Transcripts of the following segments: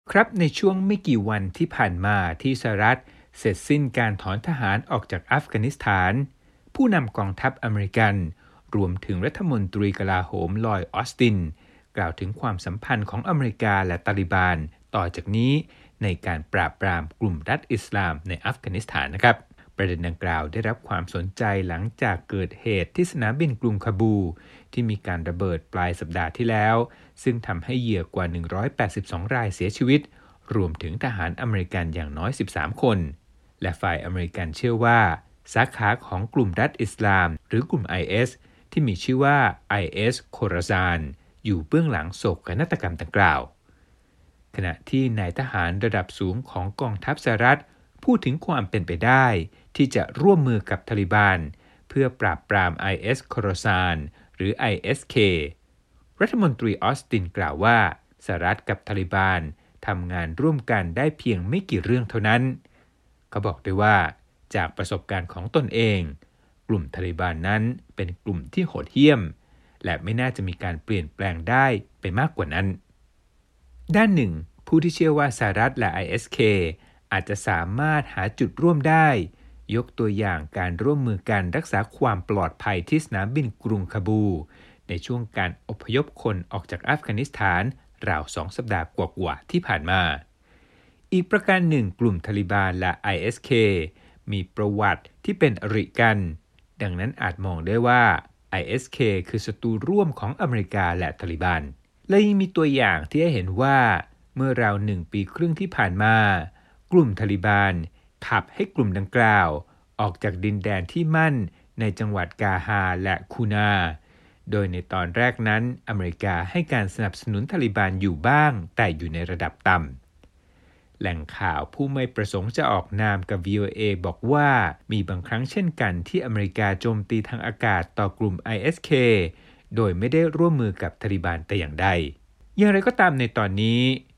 ครับในช่วงไม่กี่วันที่ผ่านมาที่สหรัฐเสร็จสิ้นการถอนทหารออกจากอัฟกานิสถานผู้นำกองทัพอเมริกันรวมถึงรัฐมนตรีกลาโหมลอยด์ออสตินกล่าวถึงความสัมพันธ์ของอเมริกาและตาลิบันต่อจากนี้ในการปราบปรามกลุ่มรัฐอิสลามในอัฟกานิสถานนะครับประเด็นดังกล่าวได้รับความสนใจหลังจากเกิดเหตุที่สนามบินกรุงคาบูที่มีการระเบิดปลายสัปดาห์ที่แล้วซึ่งทำให้เหยื่อกว่า182รายเสียชีวิตรวมถึงทหารอเมริกันอย่างน้อย13คนและฝ่ายอเมริกันเชื่อว่าสาขาของกลุ่มรัฐอิสลามหรือกลุ่ม IS ที่มีชื่อว่า IS โคราซานอยู่เบื้องหลังโศกนาฏกรรมดังกล่าวขณะที่นายทหารระดับสูงของกองทัพสหรัฐพูดถึงความเป็นไปได้ที่จะร่วมมือกับตาลิบันเพื่อปราบปราม IS โคราซานหรือ ISK รัฐมนตรีออสตินกล่าวว่าสหรัฐกับตาลิบันทำงานร่วมกันได้เพียงไม่กี่เรื่องเท่านั้นเขาบอกด้วยว่าจากประสบการณ์ของตนเองกลุ่มตาลิบันนั้นเป็นกลุ่มที่โหดเหี้ยมและไม่น่าจะมีการเปลี่ยนแปลงได้ไปมากกว่านั้นด้านหนึ่งผู้ที่เชื่อว่าสหรัฐและ ISK อาจจะสามารถหาจุดร่วมได้ยกตัวอย่างการร่วมมือกันรักษาความปลอดภัยที่สนามบินกรุงคาบูในช่วงการอพยพคนออกจากอัฟกานิสถานราว2 สัปดาห์กว่าๆที่ผ่านมาอีกประการหนึ่งกลุ่มตาลิบันและ ISK มีประวัติที่เป็นอริกันดังนั้นอาจมองได้ว่า ISK คือศัตรูร่วมของอเมริกาและตาลิบันและยังมีตัวอย่างที่ให้เห็นว่าเมื่อราว1 ปีครึ่งที่ผ่านมากลุ่มตาลิบันขับให้กลุ่มดังกล่าวออกจากดินแดนที่มั่นในจังหวัดกาฮาและคูนาโดยในตอนแรกนั้นอเมริกาให้การสนับสนุนตาลิบันอยู่บ้างแต่อยู่ในระดับต่ำแหล่งข่าวผู้ไม่ประสงค์จะออกนามกับ VOA บอกว่ามีบางครั้งเช่นกันที่อเมริกาโจมตีทางอากาศต่อกลุ่ม ISK โดยไม่ได้ร่วมมือกับตาลิบันแต่อย่างใดอย่างไรก็ตามในตอนนี้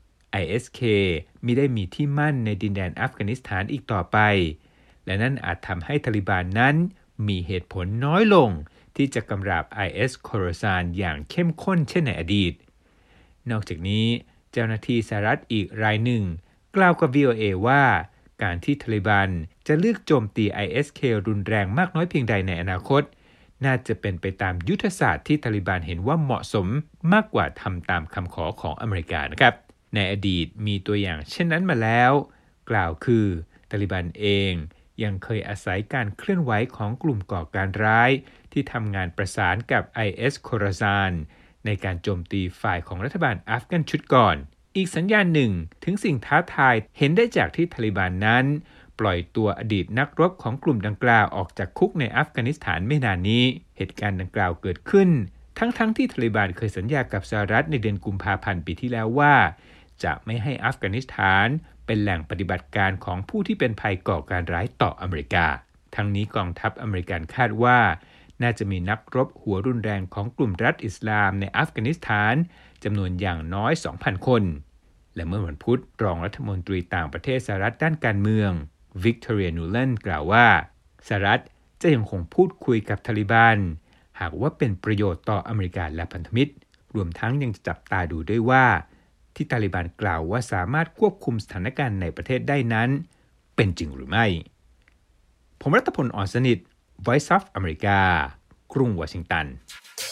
ISK มิได้มีที่มั่นในดินแดนอัฟกานิสถานอีกต่อไปและนั่นอาจทำให้ตาลิบันนั้นมีเหตุผลน้อยลงที่จะกำราบ IS โคราซานอย่างเข้มข้นเช่นในอดีตนอกจากนี้เจ้าหน้าที่สหรัฐอีกรายหนึ่งกล่าวกับ VOA ว่าการที่ตาลิบันจะเลือกโจมตี ISK รุนแรงมากน้อยเพียงใดในอนาคตน่าจะเป็นไปตามยุทธศาสตร์ที่ตาลิบันเห็นว่าเหมาะสมมากกว่าทำตามคำขอของอเมริกานะครับในอดีตมีตัวอย่างเช่นนั้นมาแล้วกล่าวคือตาลิบันเองยังเคยอาศัยการเคลื่อนไหวของกลุ่มก่อการร้ายที่ทำงานประสานกับ IS โคราซานในการโจมตีฝ่ายของรัฐบาลอัฟกันชุดก่อนอีกสัญญาณหนึ่งถึงสิ่งท้าทายเห็นได้จากที่ตาลิบันนั้นปล่อยตัวอดีตนักรบของกลุ่มดังกล่าวออกจากคุกในอัฟกานิสถานไม่นานนี้เหตุการณ์ดังกล่าวเกิดขึ้นทั้งที่ตาลิบันเคยสัญญากับสหรัฐในเดือนกุมภาพันธ์ปีที่แล้วว่าจะไม่ให้อัฟกานิสถานเป็นแหล่งปฏิบัติการของผู้ที่เป็นภัยก่อการร้ายต่ออเมริกาทั้งนี้กองทัพอเมริกันคาดว่าน่าจะมีนักรบหัวรุนแรงของกลุ่มรัฐอิสลามในอัฟกานิสถานจำนวนอย่างน้อย 2,000 คนและเมื่อวันพุธรองรัฐมนตรีต่างประเทศสหรัฐด้านการเมืองวิกตอเรียนูแลนด์กล่าวว่าสหรัฐจะยังคงพูดคุยกับตาลิบันหากว่าเป็นประโยชน์ต่ออเมริกาและพันธมิตรรวมทั้งยังจะจับตาดูด้วยว่าที่ตาลิบันกล่าวว่าสามารถควบคุมสถานการณ์ในประเทศได้นั้นเป็นจริงหรือไม่ผมรัตพล อ่อนสนิท Voice of America กรุงวอชิงตัน